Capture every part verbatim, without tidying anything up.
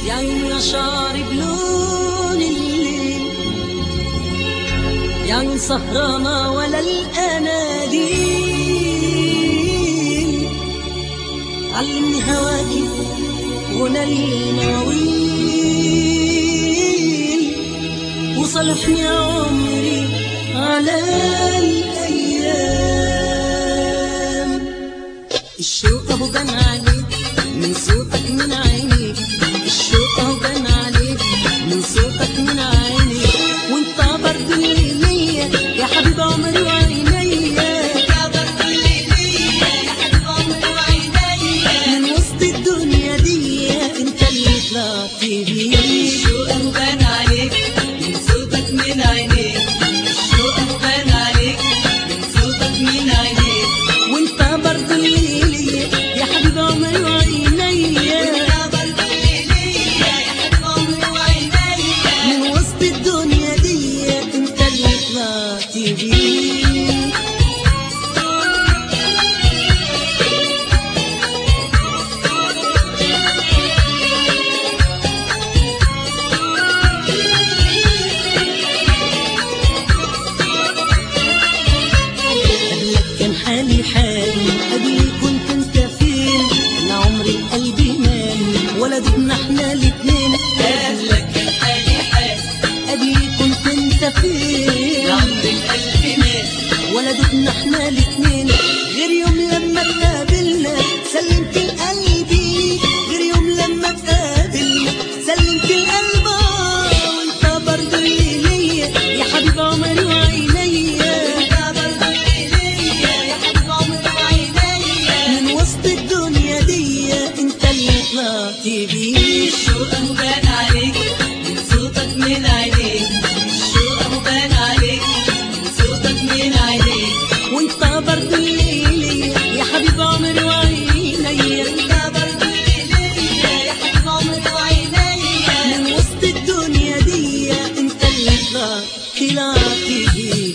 يا عين يا شعر بلون الليل، يا عين سهرانة ولا الأناديل، علمني هواكي غنى المواويل، وصالحني عمري على الأيام. الشوق أهو بان عليك من صوتك من عينيك، الشوق أهو بان عليك من صوتك من عينيك، وانت برضو اللي ليا يا حبيب عمري وعينيا، انت برضو اللي ليا يا حبيب عمري وعينيا، من وسط الدنيا دي انت اللي طلعت بيه. الشوق أهو بان عليك من صوتك من عينيك، الشوق أهو بان عليك من صوتك من عينيك، وانت برضو اللي ليا يا حبيب عمري وعينيا، وانت برضو اللي ليا يا حبيب عمري وعينيا، من وسط الدنيا دي انت اللي طلعت بيه. قبلك كان حالي حالي، قبلي كنت انت فين، انا عمري قلبي مالي ولا دبنا احنا الاتنين، قبلك كان حالي حال، قبلي كنت انت فين، عمر القلب مات، ولا دبنا احنا الاتنين، غير يوم لما اتقابلنا سلمت لقلبي، غير يوم لما اتقابلنا سلمت القلب، وانت برضو اللي ليا يا حبيب عمري وعينيا، وانت برضو اللي ليا يا حبيب عمري وعينيا، من وسط الدنيا دي انت اللي طلعت بيه. الشوق أهو بان عليك من صوتك من عينيك، الشوق أهو بان عليك من صوتك من عينيك، وانت برضو اللي ليا يا حبيب عمري وعينيا، وانت برضو اللي ليا يا حبيب عمري وعينيا، من وسط الدنيا دي انت اللي طلعت طلعت بيه.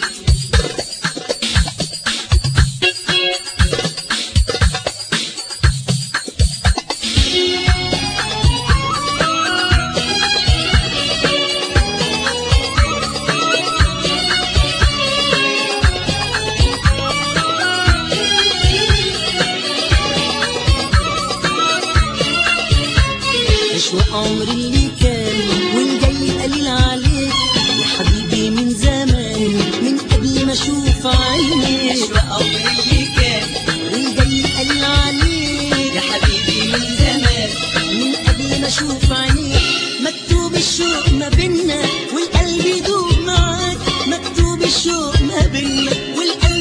أشواق عمري اللي كان والجاي قليل عليك يا حبيبي من زمان، من قبل ما أشوف عينيك، أشواق عمري اللي كان والجاي قليل عليك يا حبيبي من زمان، من قبل ما أشوف عينيك، مكتوب الشوق ما بينا والقلب يدوب معاك، مكتوب الشوق ما بينا والقلب